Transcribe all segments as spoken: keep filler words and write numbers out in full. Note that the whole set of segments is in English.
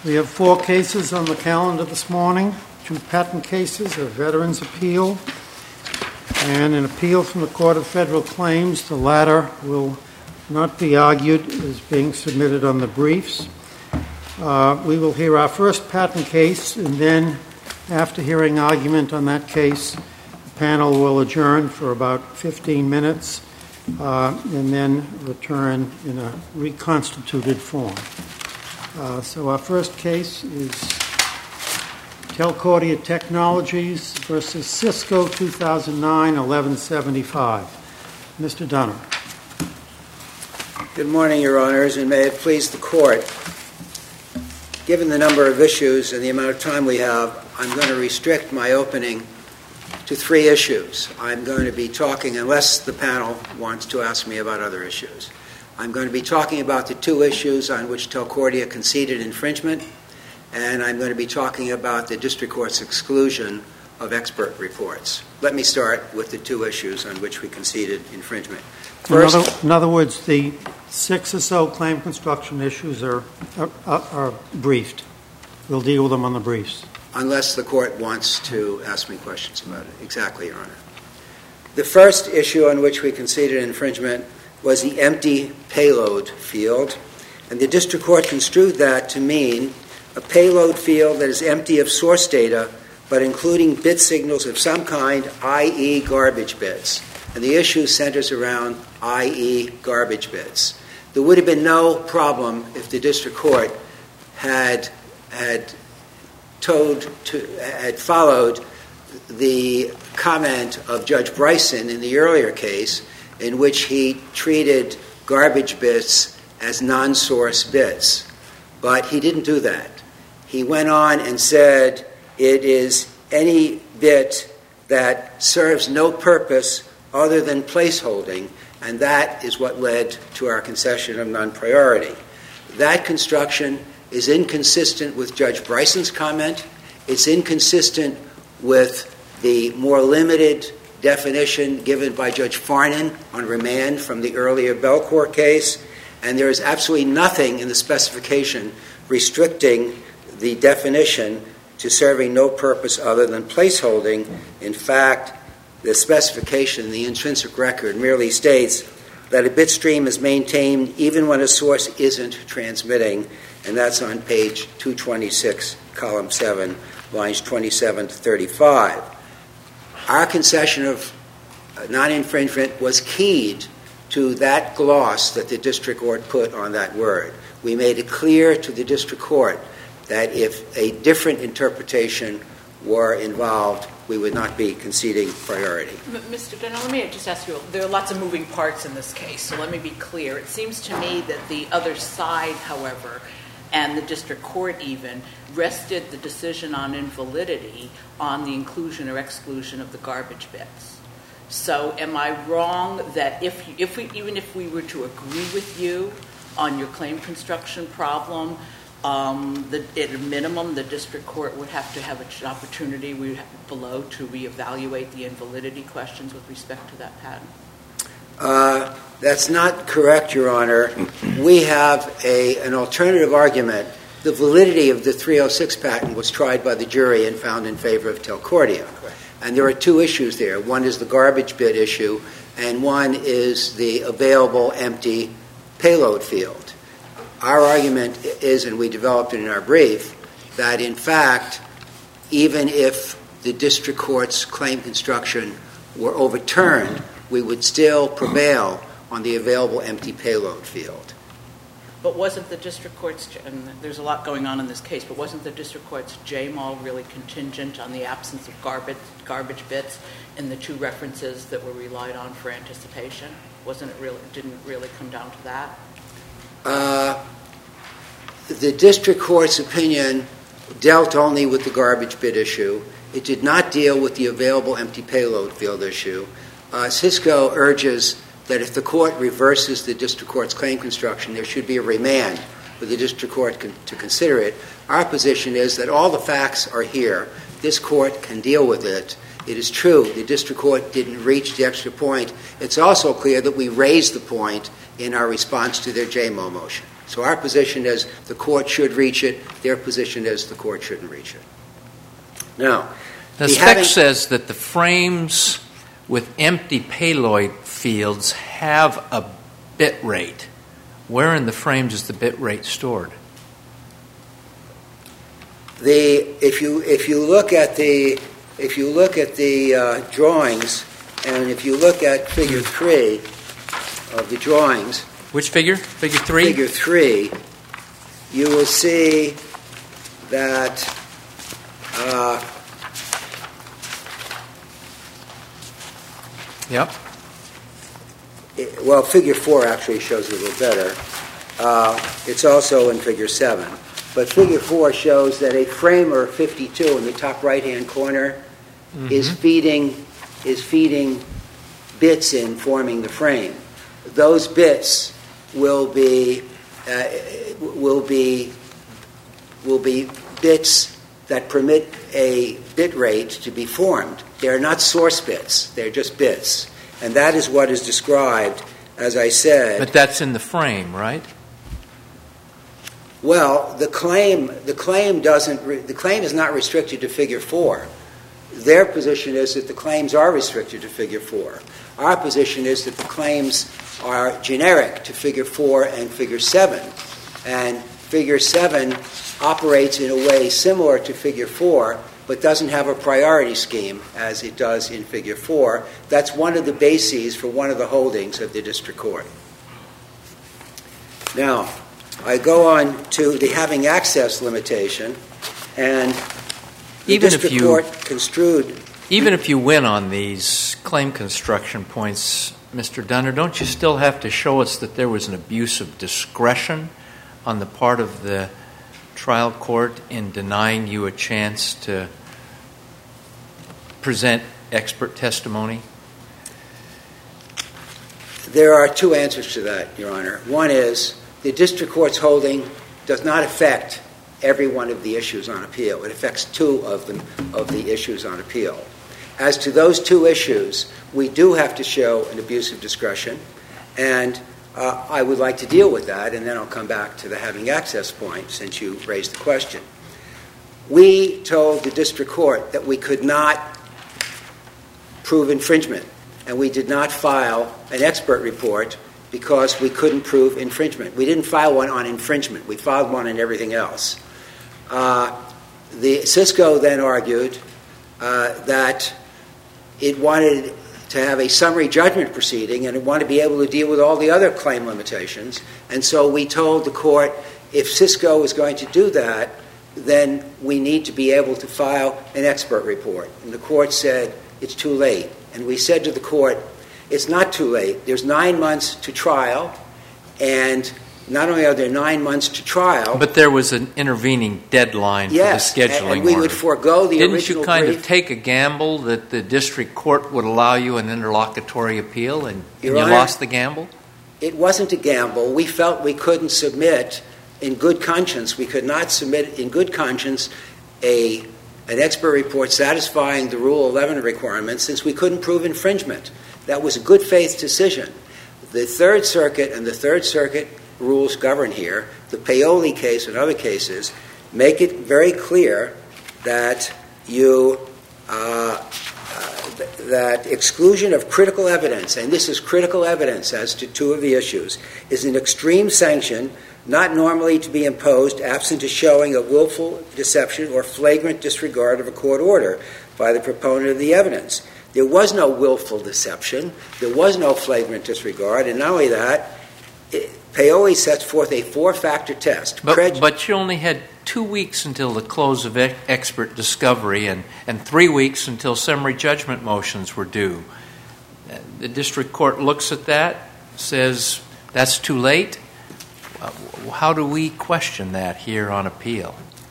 We have four cases on the calendar this morning, two patent cases, a veterans appeal, and an appeal from the Court of Federal Claims. The latter will not be argued as being submitted on the briefs. Uh, we will hear our first patent case, and then after hearing argument on that case, the panel will adjourn for about fifteen minutes uh, and then return in a reconstituted form. Uh, so our first case is Telcordia Technologies versus Cisco, two thousand nine, eleven seventy-five. Mister Dunner. Good morning, Your Honors, and may it please the Court. Given the number of issues and the amount of time we have, I'm going to restrict my opening to three issues. I'm going to be talking, unless the panel wants to ask me about other issues, I'm going to be talking about the two issues on which Telcordia conceded infringement, and I'm going to be talking about the District Court's exclusion of expert reports. Let me start with the two issues on which we conceded infringement. First, in, other, in other words, the six or so claim construction issues are, are, are briefed. We'll deal with them on the briefs. Unless the Court wants to ask me questions about it. Exactly, Your Honor. The first issue on which we conceded infringement was the empty payload field, and the District Court construed that to mean a payload field that is empty of source data but including bit signals of some kind, that is garbage bits. And the issue centers around that is garbage bits. There would have been no problem if the District Court had had told to, had followed the comment of Judge Bryson in the earlier case, in which he treated garbage bits as non-source bits. But he didn't do that. He went on and said it is any bit that serves no purpose other than placeholding, and that is what led to our concession of non-priority. That construction is inconsistent with Judge Bryson's comment. It's inconsistent with the more limited definition given by Judge Farnan on remand from the earlier Belcourt case, and there is absolutely nothing in the specification restricting the definition to serving no purpose other than placeholding. In fact, the specification in the intrinsic record merely states that a bit stream is maintained even when a source isn't transmitting, and that's on page two twenty-six, column seven, lines twenty-seven to thirty-five. Our concession of non-infringement was keyed to that gloss that the District Court put on that word. We made it clear to the District Court that if a different interpretation were involved, we would not be conceding priority. Mister Dunner, let me just ask you, there are lots of moving parts in this case, so let me be clear. It seems to me that the other side, however, and the District Court even, rested the decision on invalidity on the inclusion or exclusion of the garbage bits. So am I wrong that if, you, if we, even if we were to agree with you on your claim construction problem, um, the, at a minimum the District Court would have to have an opportunity we below to reevaluate the invalidity questions with respect to that patent? Uh, that's not correct, Your Honor. We have a, an alternative argument. The validity of the three oh six patent was tried by the jury and found in favor of Telcordia. And there are two issues there. One is the garbage bit issue, and one is the available empty payload field. Our argument is, and we developed it in our brief, that in fact, even if the District Court's claim construction were overturned, we would still prevail on the available empty payload field. But wasn't the District Court's, and there's a lot going on in this case, but wasn't the District Court's J M A L really contingent on the absence of garbage, garbage bits in the two references that were relied on for anticipation? Wasn't it really, didn't it really come down to that? Uh, the District Court's opinion dealt only with the garbage bit issue. It did not deal with the available empty payload field issue. Uh, Cisco urges that if the Court reverses the District Court's claim construction, there should be a remand for the District Court con- to consider it. Our position is that all the facts are here. This Court can deal with it, It is true the district court didn't reach the extra point. It's also clear that we raised the point in our response to their J M O motion. So our position is the court should reach it. Their position is the court shouldn't reach it. Now, the spec having, says that the frames with empty payload fields have a bit rate. Where in the frames is the bit rate stored? The if you if you look at the if you look at the uh, drawings, and if you look at Figure three of the drawings. Which figure? Figure three? Figure three, you will see that uh, Yep. It, well, Figure four actually shows it a little better. Uh, it's also in Figure seven. But Figure four shows that a framer fifty-two in the top right-hand corner mm-hmm. is feeding is feeding bits in, forming the frame. Those bits will be uh, will be will be bits that permit a bit rate to be formed. They are not source bits; they're just bits, and that is what is described, as I said. But that's in the frame, right? Well, the claim the claim doesn't re, the claim is not restricted to Figure four. Their position is that the claims are restricted to Figure four. Our position is that the claims are generic to Figure four and Figure seven. And Figure seven operates in a way similar to Figure four, but doesn't have a priority scheme as it does in Figure four. That's one of the bases for one of the holdings of the district court. Now, I go on to the having access limitation, and the even district if you, court construed... Even if you win on these claim construction points, Mister Dunner, don't you still have to show us that there was an abuse of discretion on the part of the trial court in denying you a chance to present expert testimony? There are two answers to that, Your Honor. One is the district court's holding does not affect every one of the issues on appeal. It affects two of them of the issues on appeal. As to those two issues, we do have to show an abuse of discretion, and uh, I would like to deal with that, and then I'll come back to the having access point since you raised the question. We told the district court that we could not prove infringement, and we did not file an expert report because we couldn't prove infringement. We didn't file one on infringement. We filed one on everything else. Uh, the Cisco then argued uh, that it wanted to have a summary judgment proceeding and it wanted to be able to deal with all the other claim limitations. And so we told the court, if Cisco is going to do that, then we need to be able to file an expert report. And the court said, it's too late. And we said to the court, it's not too late. There's nine months to trial, and not only are there nine months to trial... But there was an intervening deadline yes, for the scheduling and, and we order. would forego the Didn't original you kind brief. of take a gamble that the district court would allow you an interlocutory appeal, and, and you Honor, lost the gamble? It wasn't a gamble. We felt we couldn't submit in good conscience. We could not submit in good conscience a an expert report satisfying the Rule eleven requirements since we couldn't prove infringement. That was a good faith decision. The Third Circuit and the Third Circuit rules govern here. The Paoli case and other cases make it very clear that you uh, uh, that exclusion of critical evidence, and this is critical evidence as to two of the issues, is an extreme sanction not normally to be imposed absent a showing of willful deception or flagrant disregard of a court order by the proponent of the evidence. There was no willful deception. There was no flagrant disregard. And not only that, it, Paoli sets forth a four-factor test. But, Preg- but you only had two weeks until the close of e- expert discovery and, and three weeks until summary judgment motions were due. The district court looks at that, says that's too late. How do we question that here on appeal?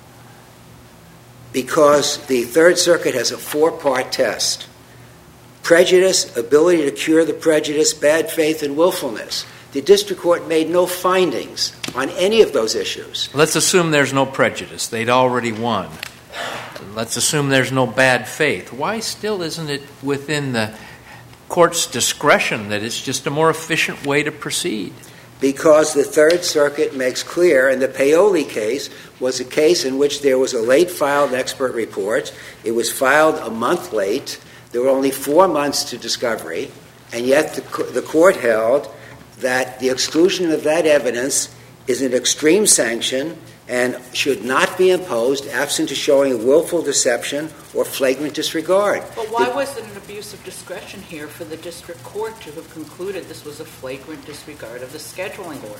Because the Third Circuit has a four-part test. Prejudice, ability to cure the prejudice, bad faith, and willfulness. The district court made no findings on any of those issues. Let's assume there's no prejudice. They'd already won. let's assume there's no bad faith. Why still isn't it within the court's discretion that it's just a more efficient way to proceed? Because the Third Circuit makes clear, and the Paoli case was a case in which there was a late-filed expert report. It was filed a month late. There were only four months to discovery, and yet the, the court held that the exclusion of that evidence is an extreme sanction and should not be imposed absent a showing of willful deception or flagrant disregard. But why was it an abuse of discretion here for the district court to have concluded this was a flagrant disregard of the scheduling order?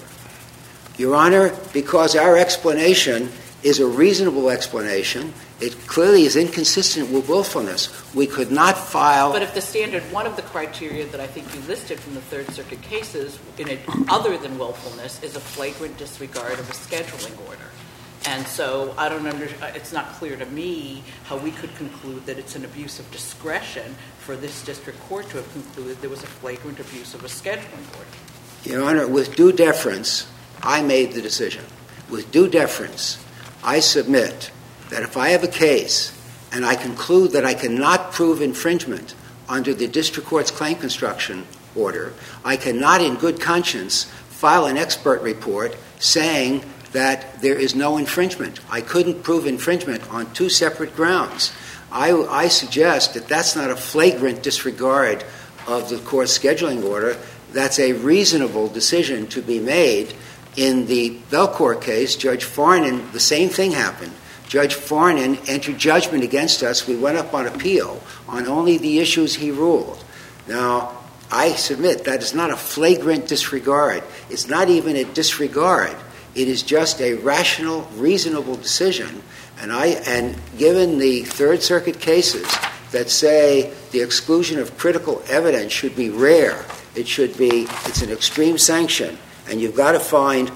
Your Honor, because our explanation is a reasonable explanation, it clearly is inconsistent with willfulness. We could not file... But if the standard, one of the criteria that I think you listed from the Third Circuit cases, in it, other than willfulness, is a flagrant disregard of a scheduling order. And so I don't under, it's not clear to me how we could conclude that it's an abuse of discretion for this district court to have concluded there was a flagrant abuse of a scheduling order. Your Honor, with due deference, I made the decision. With due deference, I submit that if I have a case and I conclude that I cannot prove infringement under the district court's claim construction order, I cannot in good conscience file an expert report saying that there is no infringement. I couldn't prove infringement on two separate grounds. I, I suggest that that's not a flagrant disregard of the court's scheduling order. That's a reasonable decision to be made. In the Belcourt case, Judge Farnan, the same thing happened. Judge Farnan entered judgment against us. We went up on appeal on only the issues he ruled. Now, I submit that is not a flagrant disregard. It's not even a disregard. It is just a rational, reasonable decision. And I, and given the Third Circuit cases that say the exclusion of critical evidence should be rare, it should be, it's an extreme sanction, and you've got to find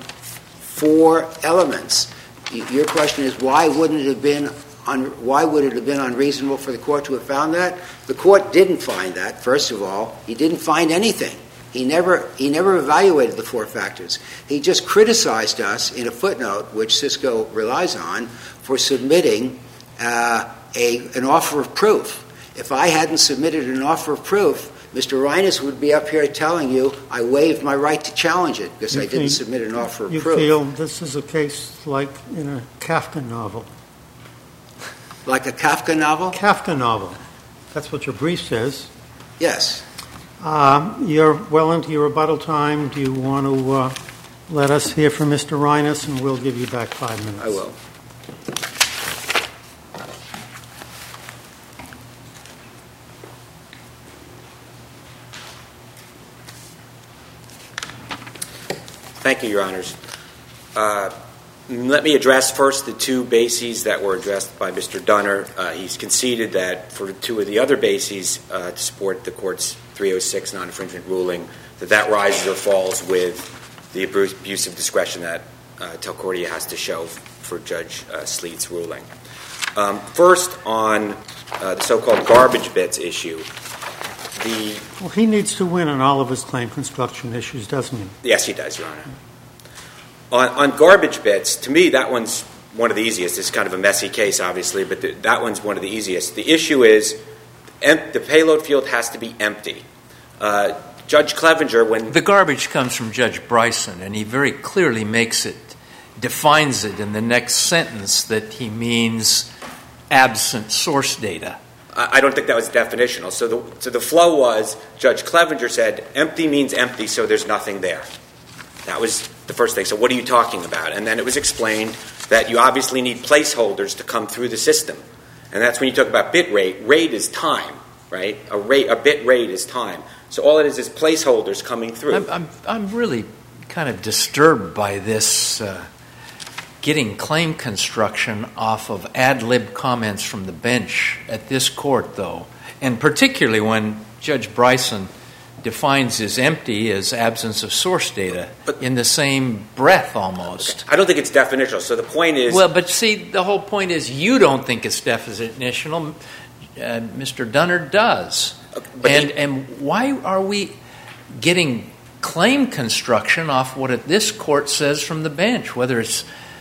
four elements. Your question is, why wouldn't it have been un, why would it have been unreasonable for the court to have found that? The court didn't find that. First of all, he didn't find anything. He never he never evaluated the four factors. He just criticized us in a footnote, which Cisco relies on, for submitting uh, a an offer of proof. If I hadn't submitted an offer of proof, Mister Reines would be up here telling you I waived my right to challenge it because you I didn't think, submit an offer of you proof. You feel this is a case like in a Kafka novel? Like a Kafka novel? Kafka novel. That's what your brief says. Yes. Um, you're well into your rebuttal time. Do you want to uh, let us hear from Mister Reines, and we'll give you back five minutes? I will. Thank you, Your Honors. Uh, let me address first the two bases that were addressed by Mister Dunner. Uh, he's conceded that for two of the other bases uh, to support the Court's three oh six non-infringement ruling, that that rises or falls with the abuse of discretion that uh, Telcordia has to show for Judge uh, Sleet's ruling. Um, first, on uh, the so-called garbage bits issue, the well, he needs to win on all of his claim construction issues, doesn't he? Yes, he does, Your Honor. On, on garbage bits, to me, that one's one of the easiest. It's kind of a messy case, obviously, but the, that one's one of the easiest. The issue is em- the payload field has to be empty. Uh, Judge Clevenger, when... The garbage comes from Judge Bryson, and he very clearly makes it, defines it in the next sentence that he means absent source data. I don't think that was definitional. So the, so the flow was, Judge Clevenger said, empty means empty, so there's nothing there. That was the first thing. So what are you talking about? And then it was explained that you obviously need placeholders to come through the system. And that's when you talk about bit rate. Rate is time, right? A rate, a bit rate is time. So all it is is placeholders coming through. I'm, I'm, I'm really kind of disturbed by this uh, getting claim construction off of ad lib comments from the bench at this court, though, and particularly when Judge Bryson defines as empty as absence of source data but, in the same breath almost. Okay. I don't think it's definitional. So the point is... Well, but see, the whole point is you don't think it's definitional. Uh, Mister Dunner does. Okay, and, he, and why are we getting claim construction off what this court says from the bench, whether it's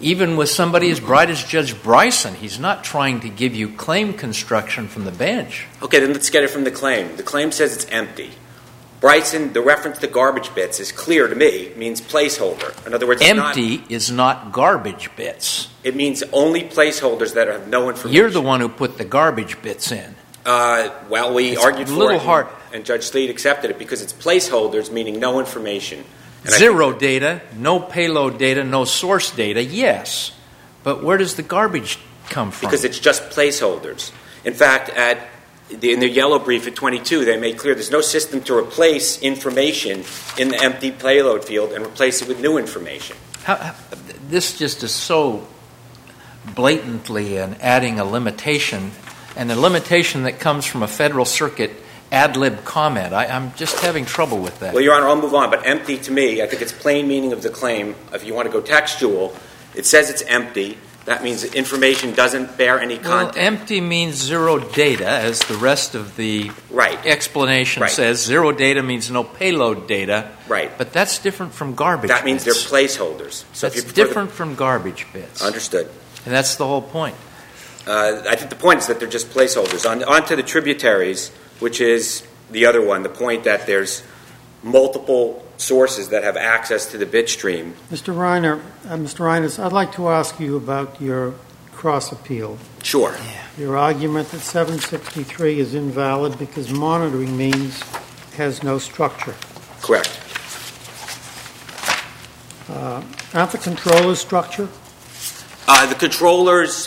even with somebody as bright as Judge Bryson, he's not trying to give you claim construction from the bench. Okay, then let's get it from the claim. The claim says it's empty. Bryson, the reference to garbage bits is clear to me. It means placeholder. In other words, it's empty not, is not garbage bits. It means only placeholders that have no information. You're the one who put the garbage bits in. Uh, well, we it's argued a for little it, hard. And, and Judge Sleet accepted it because it's placeholders, meaning no information. And Zero data, no payload data, no source data, yes. But where does the garbage come from? Because it's just placeholders. In fact, at the, in the yellow brief at twenty-two, they made clear there's no system to replace information in the empty payload field and replace it with new information. How, how, this just is so blatantly an adding a limitation, and a limitation that comes from a Federal Circuit ad lib comment. I, I'm just having trouble with that. Well, Your Honor, I'll move on. But empty, to me, I think it's plain meaning of the claim. If you want to go textual, it says it's empty. That means that information doesn't bear any content. Well, empty means zero data, as the rest of the right. explanation right. says. Zero data means no payload data. Right. But that's different from garbage That means bits. they're placeholders. So that's different the... from garbage bits. Understood. And that's the whole point. Uh, I think the point is that they're just placeholders. On, on to the tributaries, which is the other one, the point that there's multiple sources that have access to the bit stream. Mister Reiner, uh, Mister Reines, I'd like to ask you about your cross-appeal. Sure. Yeah. Your argument that seven sixty-three is invalid because monitoring means has no structure. Correct. Uh, aren't the controllers structure? Uh, the controllers...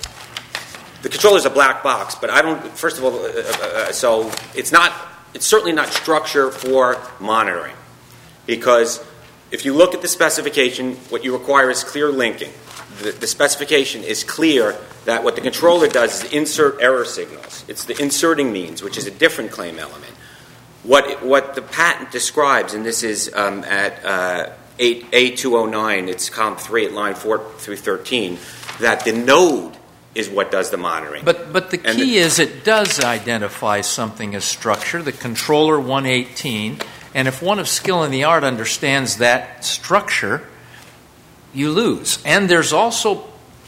The controller's a black box, but I don't... First of all, uh, uh, so it's not... It's certainly not structure for monitoring. Because if you look at the specification, what you require is clear linking. The, the specification is clear that what the controller does is insert error signals. It's the inserting means, which is a different claim element. What what the patent describes, and this is um, at uh, A two oh nine, it's column three at line four through thirteen, that the node is what does the monitoring. But but the and key the, is it does identify something as structure, the controller one eighteen. And if one of skill in the art understands that structure, you lose. And there's also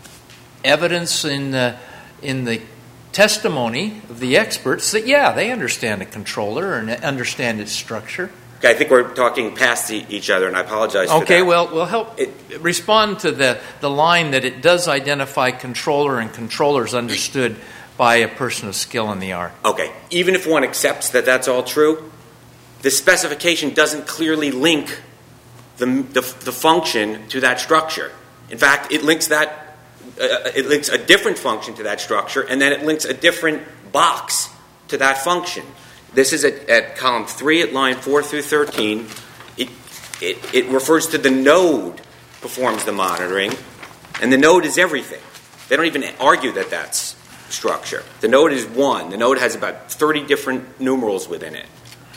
evidence in the, in the testimony of the experts that, yeah, they understand a controller and understand its structure. Okay, I think we're talking past e- each other, and I apologize for okay, that. well, we'll help it, respond to the, the line that it does identify controller and controllers understood by a person of skill in the art. Okay, even if one accepts that that's all true, the specification doesn't clearly link the, the, the function to that structure. In fact, it links that uh, it links a different function to that structure, and then it links a different box to that function. This is at, at column three at line four through thirteen. It, it it refers to the node performs the monitoring, and the node is everything. They don't even argue that that's structure. The node is one. The node has about thirty different numerals within it.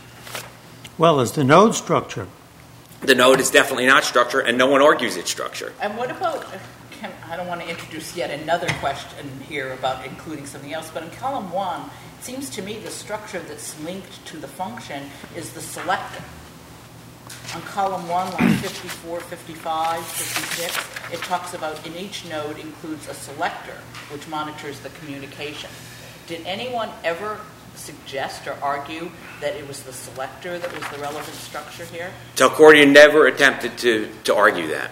Well, is the node structure? The node is definitely not structure, and no one argues it's structure. And what about, can, I don't want to introduce yet another question here about including something else, but in column one, it seems to me the structure that's linked to the function is the selector. On column one, line fifty-four, fifty-five, fifty-six, it talks about in each node includes a selector, which monitors the communication. Did anyone ever suggest or argue that it was the selector that was the relevant structure here? Telcordia never attempted to, to argue that.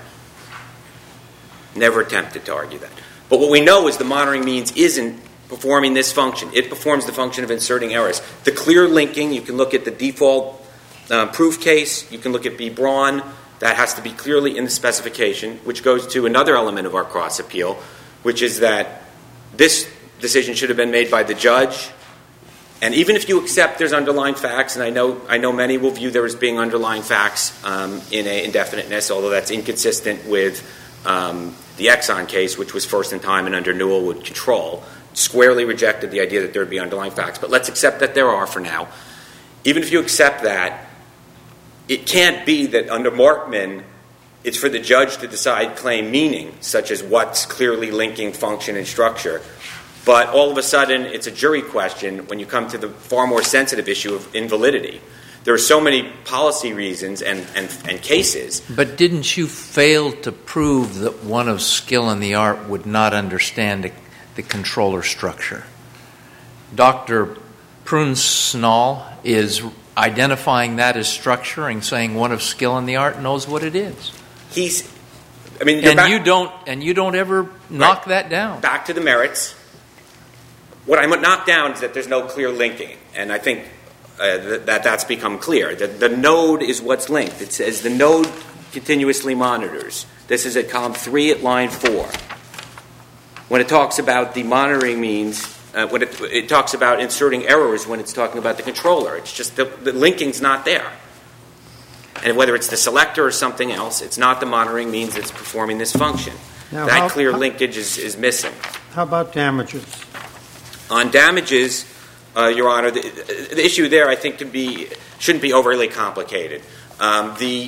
Never attempted to argue that. But what we know is the monitoring means isn't performing this function. It performs the function of inserting errors. The clear linking, you can look at the default uh, proof case, you can look at B. Braun, that has to be clearly in the specification, which goes to another element of our cross appeal, which is that this decision should have been made by the judge. And even if you accept there's underlying facts, and I know I know many will view there as being underlying facts um, in a indefiniteness, although that's inconsistent with um, the Exxon case, which was first in time and under Newell would control, squarely rejected the idea that there would be underlying facts. But let's accept that there are for now. Even if you accept that, it can't be that under Markman it's for the judge to decide claim meaning, such as what's clearly linking function and structure. But all of a sudden, it's a jury question when you come to the far more sensitive issue of invalidity. there are so many policy reasons and, and, and cases. But didn't you fail to prove that one of skill in the art would not understand the, the controller structure? Doctor Prunsnall is identifying that as structure and saying one of skill in the art knows what it is. He's, I mean, you're and back, you don't, and you don't ever knock right, that down. Back to the merits. What I knock down is that there's no clear linking, and I think uh, that, that that's become clear. The, the node is what's linked. It says the node continuously monitors. This is at column three at line four. When it talks about the monitoring means. Uh, when it, it talks about inserting errors when it's talking about the controller. It's just the, the linking's not there. And whether it's the selector or something else, it's not the monitoring means it's performing this function. Now, that how, clear how, linkage is, is missing. How about damages? On damages, uh, Your Honor, the, the issue there I think can be, shouldn't be overly complicated. Um, the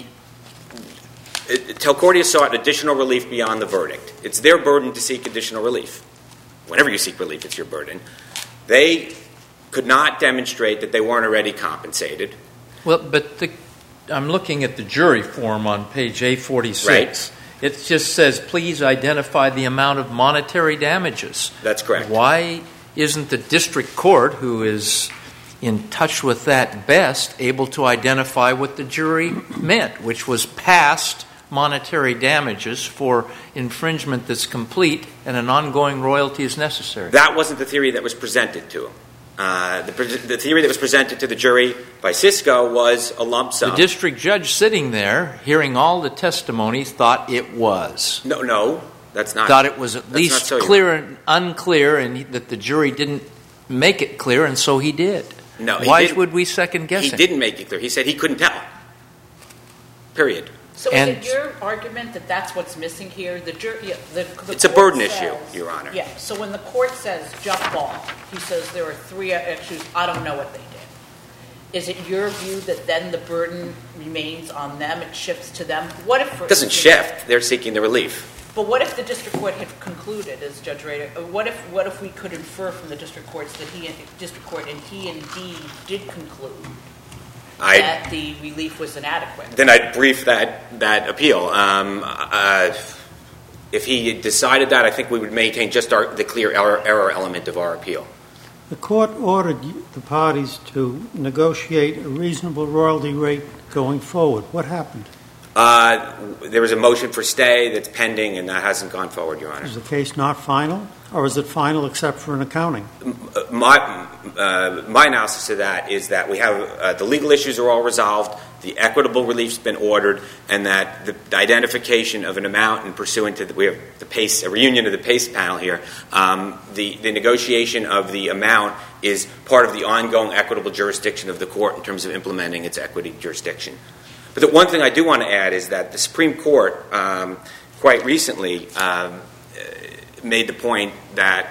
it, Telcordia sought additional relief beyond the verdict. It's their burden to seek additional relief. Whenever you seek relief, it's your burden. They could not demonstrate that they weren't already compensated. Well, but the, I'm looking at the jury form on page A forty-six. Right. It just says, please identify the amount of monetary damages. That's correct. Why isn't the district court, who is in touch with that best, able to identify what the jury meant, which was past monetary damages for infringement that's complete and an ongoing royalty is necessary? That wasn't the theory that was presented to them. Uh, the, the theory that was presented to the jury by Cisco was a lump sum. The district judge sitting there, hearing all the testimony, thought it was. No, no, that's not. Thought it was at least so clear and unclear, and he, that the jury didn't make it clear, and so he did. No, he Why didn't. would we second guess He him? didn't make it clear. He said he couldn't tell. Period. So And- is it your argument that that's what's missing here? The jury, yeah, the, the It's a court burden says- issue, Your Honor. Yeah. So when the court says jump ball, he says there are three issues. I don't know what they did. Is it your view that then the burden remains on them? It shifts to them. What if It doesn't shift. They're seeking the relief. But what if the district court had concluded, as Judge Rader, uh, what if what if we could infer from the district courts that he, district court, and he indeed did conclude I, that the relief was inadequate? Then I'd brief that that appeal. Um, uh, if he decided that, I think we would maintain just our, the clear error, error element of our appeal. The court ordered the parties to negotiate a reasonable royalty rate going forward. What happened? Uh, there was a motion for stay that's pending, and that hasn't gone forward, Your Honor. Is the case not final, or is it final except for an accounting? My, uh, my analysis of that is that we have uh, the legal issues are all resolved, the equitable relief's been ordered, and that the, the identification of an amount and pursuant to the, we have the PACE, a reunion of the PACE panel here, um, the, the negotiation of the amount is part of the ongoing equitable jurisdiction of the court in terms of implementing its equity jurisdiction. But the one thing I do want to add is that the Supreme Court um, quite recently um, made the point that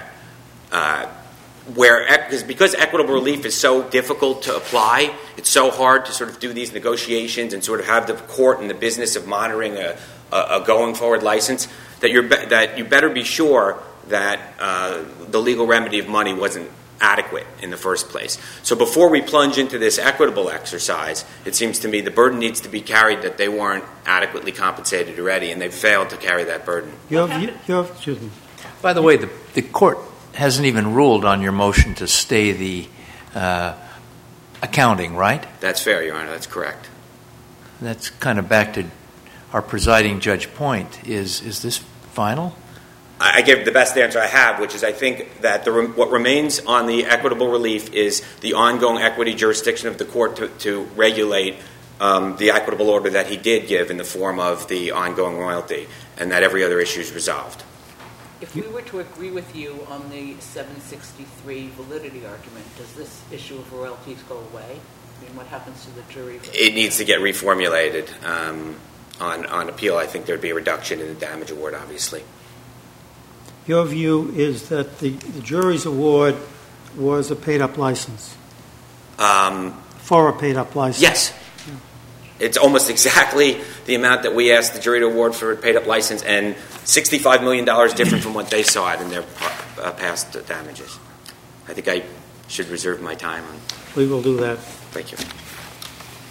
uh, where because because equitable relief is so difficult to apply, it's so hard to sort of do these negotiations and sort of have the court in the business of monitoring a, a, a going forward license, that you're be- that you better be sure that uh, the legal remedy of money wasn't adequate in the first place. So before we plunge into this equitable exercise, it seems to me the burden needs to be carried that they weren't adequately compensated already, and they've failed to carry that burden. You have, you, you have, excuse me. By the way, the, the court hasn't even ruled on your motion to stay the uh, accounting, right? That's fair, Your Honor. That's correct. That's kind of back to our presiding judge point. Is is this final? I give the best answer I have, which is I think that the, what remains on the equitable relief is the ongoing equity jurisdiction of the court to, to regulate um, the equitable order that he did give in the form of the ongoing royalty, and that every other issue is resolved. If we were to agree with you on the seven sixty-three validity argument, does this issue of royalties go away? I mean, what happens to the jury? It needs to get reformulated. Um, on, on appeal, I think there would be a reduction in the damage award, obviously. Your view is that the, the jury's award was a paid-up license? Um, For a paid-up license? Yes. Yeah. It's almost exactly the amount that we asked the jury to award for a paid-up license, and sixty-five million dollars different from what they saw it in their uh, past damages. I think I should reserve my time. On. We will do that. Thank you.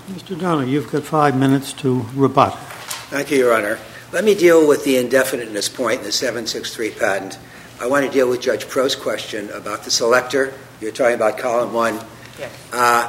Mister Donner, you've got five minutes to rebut. Thank you, Your Honor. Let me deal with the indefiniteness point in the seven sixty-three patent. I want to deal with Judge Prost's question about the selector. You're talking about column one. Yes. Uh,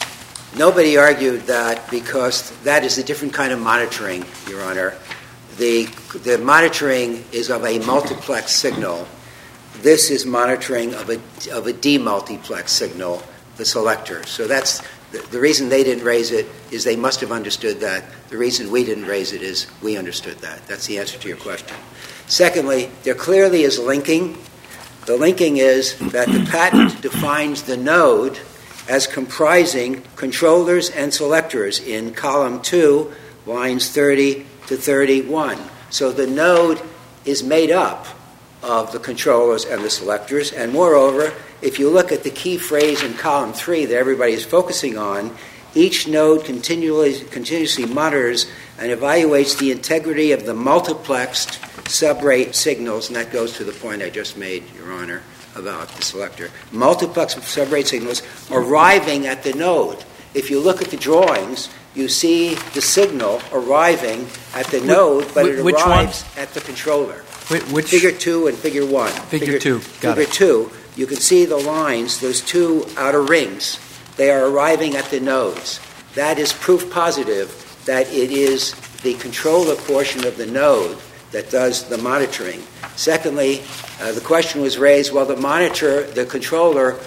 nobody argued that because that is a different kind of monitoring, Your Honor. The, the monitoring is of a multiplex signal. This is monitoring of a, of a demultiplex signal, the selector. So that's the, the reason they didn't raise it is they must have understood that. The reason we didn't raise it is we understood that. That's the answer to your question. Secondly, there clearly is linking. The linking is that the patent defines the node as comprising controllers and selectors in column two, lines thirty to thirty-one. So the node is made up of the controllers and the selectors. And moreover, if you look at the key phrase in column three that everybody is focusing on, each node continually, continuously monitors and evaluates the integrity of the multiplexed subrate signals, and that goes to the point I just made, Your Honor, about the selector. Multiplex subrate signals arriving at the node. If you look at the drawings, you see the signal arriving at the node, but it Which arrives one? at the controller. Which? Figure two and figure one. Figure two. Got figure it. two, you can see the lines, those two outer rings. They are arriving at the nodes. That is proof positive that it is the controller portion of the node that does the monitoring. Secondly, uh, the question was raised, well, the monitor, the controller,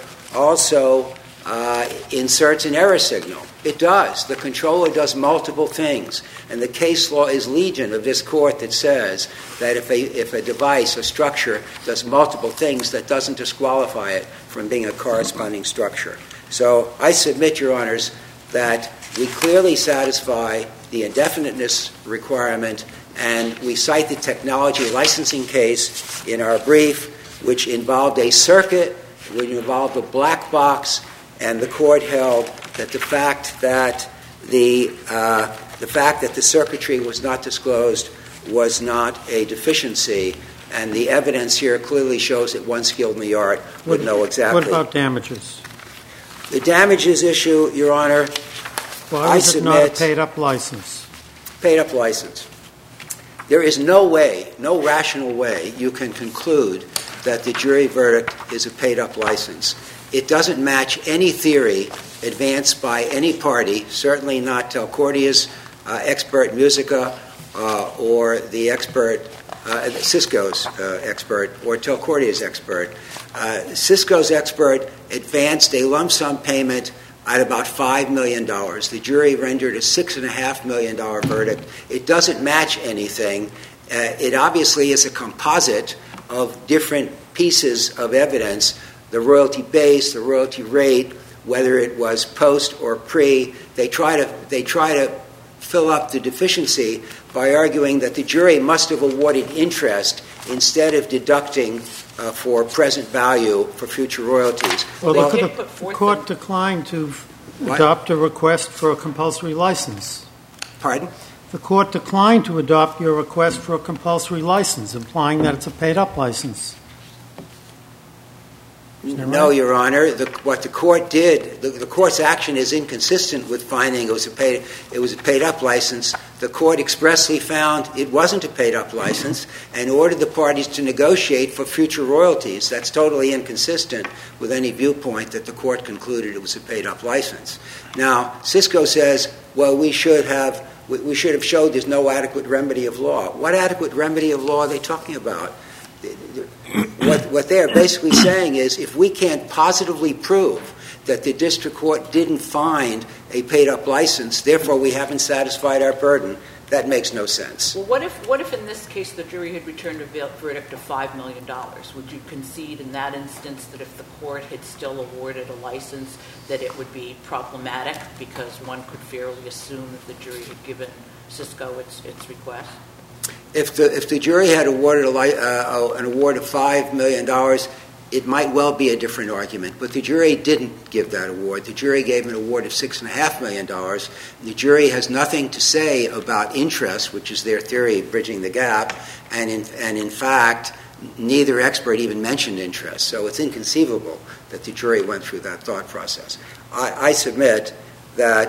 also uh, inserts an error signal. It does. The controller does multiple things. And the case law is legion of this court that says that if a, if a device, a structure, does multiple things, that doesn't disqualify it from being a corresponding structure. So I submit, Your Honors, that we clearly satisfy the indefiniteness requirement, and we cite the technology licensing case in our brief, which involved a circuit, which involved a black box, and the court held that the fact that the uh, the fact that the circuitry was not disclosed was not a deficiency, and the evidence here clearly shows that one skilled in the art would What- know exactly. What about damages? The damages issue, Your Honor, Why I was it not a submit- paid-up license? paid-up license. There is no way, no rational way, you can conclude that the jury verdict is a paid-up license. It doesn't match any theory advanced by any party, certainly not Telcordia's uh, expert Musica uh, or the expert, uh, Cisco's uh, expert or Telcordia's expert. Uh, Cisco's expert advanced a lump sum payment at about five million dollars. The jury rendered a six point five million dollars verdict. It doesn't match anything. Uh, it obviously is a composite of different pieces of evidence, the royalty base, the royalty rate, whether it was post or pre. They try to they try to fill up the deficiency by arguing that the jury must have awarded interest instead of deducting uh, for present value for future royalties. Well, Well, the, they the put forth court the- declined to What? adopt a request for a compulsory license. Pardon? The court declined to adopt your request for a compulsory license, implying that it's a paid-up license. that No, right? Your Honor. The, what the court did, the, the court's action is inconsistent with finding it was a paid it was a paid-up license. The court expressly found it wasn't a paid-up license and ordered the parties to negotiate for future royalties. That's totally inconsistent with any viewpoint that the court concluded it was a paid-up license. Now, Cisco says, well, we should have we, we should have showed there's no adequate remedy of law. What adequate remedy of law are they talking about? What, what they're basically saying is if we can't positively prove that the district court didn't find a paid-up license, therefore we haven't satisfied our burden, that makes no sense. Well, what if, what if in this case the jury had returned a ver- verdict of five million dollars? Would you concede in that instance that if the court had still awarded a license that it would be problematic because one could fairly assume that the jury had given Cisco its, its request? If the if the jury had awarded a li- uh, an award of five million dollars, it might well be a different argument. But the jury didn't give that award. The jury gave an award of six point five million dollars. The jury has nothing to say about interest, which is their theory of bridging the gap, and in, and in fact, neither expert even mentioned interest. So it's inconceivable that the jury went through that thought process. I, I submit that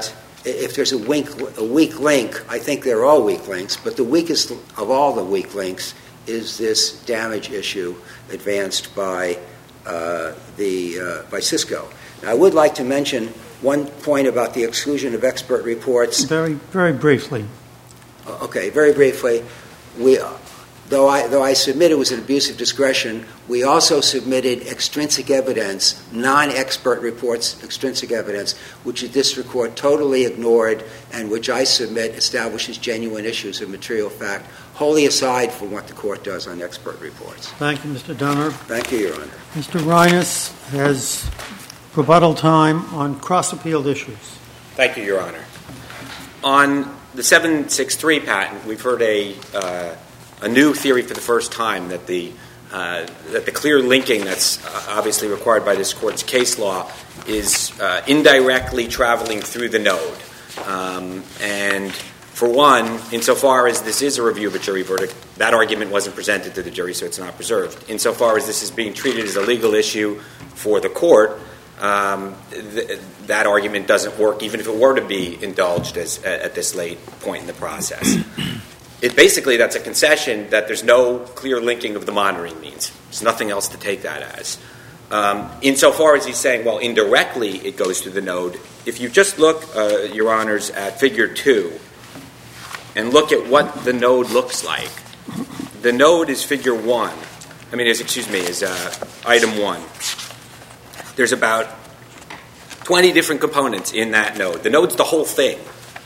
if there's a, wink, a weak link, I think they're all weak links, but the weakest of all the weak links is this damage issue advanced by uh, the uh, by Cisco. Now, I would like to mention one point about the exclusion of expert reports. Very, very briefly. Okay, very briefly. We, though I though I submit it was an abuse of discretion, we also submitted extrinsic evidence, non-expert reports, extrinsic evidence, which the district court totally ignored, and which I submit establishes genuine issues of material fact, wholly aside from what the court does on expert reports. Thank you, Mister Dunner. Thank you, Your Honor. Mister Reines has rebuttal time on cross-appealed issues. Thank you, Your Honor. On the seven sixty-three patent, we've heard a uh, a new theory for the first time that the uh, that the clear linking that's uh, obviously required by this court's case law is uh, indirectly traveling through the node. Um, and for one, insofar as this is a review of a jury verdict, that argument wasn't presented to the jury, so it's not preserved. Insofar as this is being treated as a legal issue for the court, Um, th- that argument doesn't work, even if it were to be indulged as, at this late point in the process. It basically, that's a concession that there's no clear linking of the monitoring means. There's nothing else to take that as. Um, insofar as he's saying, well, indirectly it goes through the node, if you just look, uh, Your Honors, at Figure two and look at what the node looks like, the node is Figure one. I mean, is, excuse me, is uh, Item one. There's about twenty different components in that node. The node's the whole thing.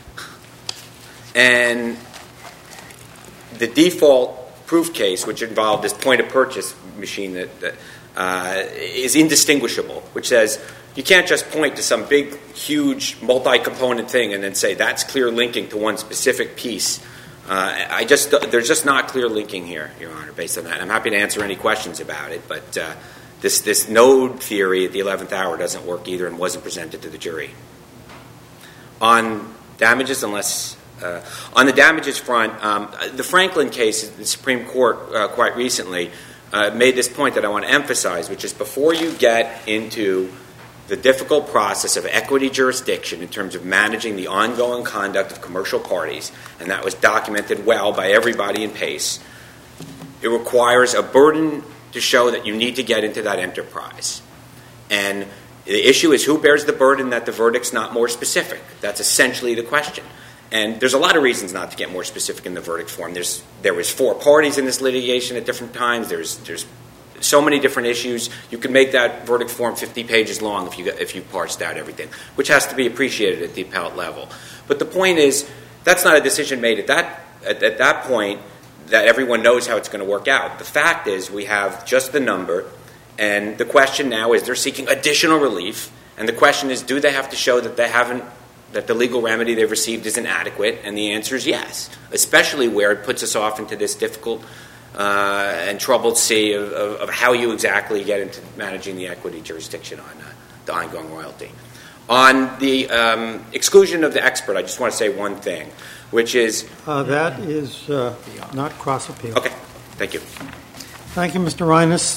And the default proof case, which involved this point-of-purchase machine that, that uh, is indistinguishable, which says you can't just point to some big, huge, multi-component thing and then say that's clear linking to one specific piece. Uh, I just there's just not clear linking here, Your Honor, based on that. I'm happy to answer any questions about it, but uh, This this node theory at the eleventh hour doesn't work either and wasn't presented to the jury. On damages, unless uh, on the damages front, um, the Franklin case, the Supreme Court uh, quite recently uh, made this point that I want to emphasize, which is before you get into the difficult process of equity jurisdiction in terms of managing the ongoing conduct of commercial parties, and that was documented well by everybody in PACE, it requires a burden to show that you need to get into that enterprise. And the issue is who bears the burden that the verdict's not more specific. That's essentially the question. And there's a lot of reasons not to get more specific in the verdict form. There's there was four parties in this litigation at different times. There's there's so many different issues. You can make that verdict form fifty pages long if you if you parsed out everything, which has to be appreciated at the appellate level. But the point is, that's not a decision made at that at, at that point that everyone knows how it's going to work out. The fact is we have just the number, and the question now is they're seeking additional relief, and the question is do they have to show that they haven't, that the legal remedy they've received isn't adequate, and the answer is yes, especially where it puts us off into this difficult uh, and troubled sea of, of, of how you exactly get into managing the equity jurisdiction on uh, the ongoing royalty. On the um, exclusion of the expert, I just want to say one thing, which is... Uh, that is uh, not cross-appeal. Okay. Thank you. Thank you, Mister Reines.